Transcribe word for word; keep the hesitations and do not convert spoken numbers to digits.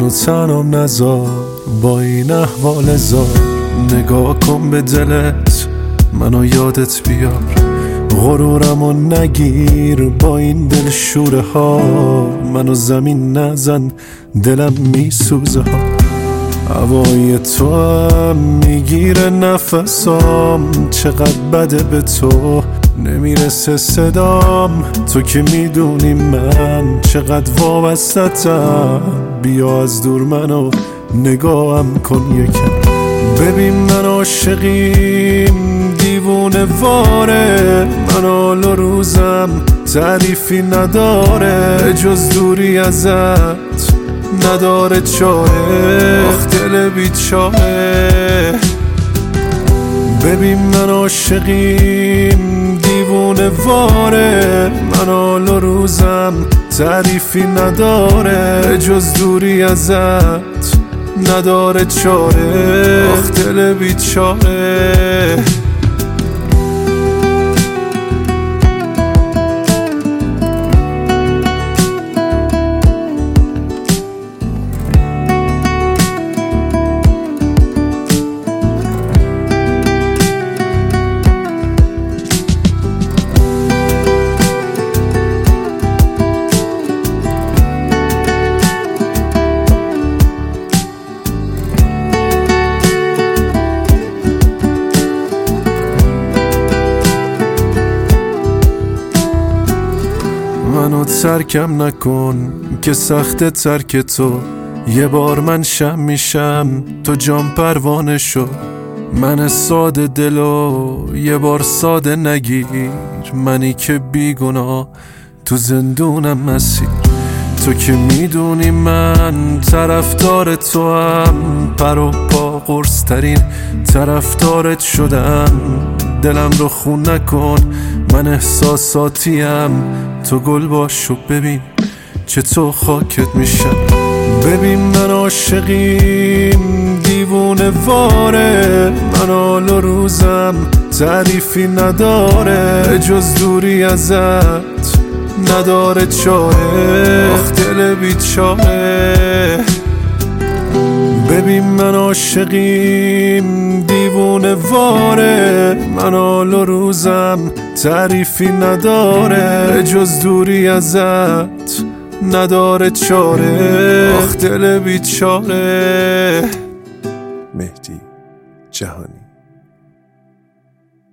منو تنام نذار با این احوال زار، نگاه کن به دلت منو یادت بیار، غرورمو نگیر با این دل شوره ها، منو زمین نزن دلم میسوزه ها. هوای تو هم میگیره نفسام، چقدر بده به تو نمیرسه صدام، تو که میدونی من چقدر وابستتم، بیا از دور منو نگاهم کن یکم، ببین من عاشقیم دیوونه واره، من حال و روزم تعریفی نداره، جز دوری ازت نداره چاره، آخ دل بیچاره. ببین من عاشقیم دیوونه واره، من حال و روزم تعریفی نداره، جز دوری ازت نداره چاره، آخ دل بیچاره. منو ترکم نکن که سخت ترک تو، یه بار من شم میشم تو جام پروانه شو، من ساده دلو یه بار ساده نگیر، منی که بیگناه تو زندونم مسیر، تو که میدونی من طرفدار تو هم، پر و پا قرص ترین طرفدارت شدم، دلم رو خون نکن من احساساتیم، تو گل باش و ببین چه تو خاکت میشم، ببین من عاشقیم دیوونه واره، من حال و روزم تعریفی نداره، جز دوری ازت نداره چاره، آخ دل بیچاره. ببین من عاشقیم دیوونه واره، من حال و روزم تعریفی نداره، جز دوری ازت نداره چاره، آخ دل بیچاره. مهدی جهانی.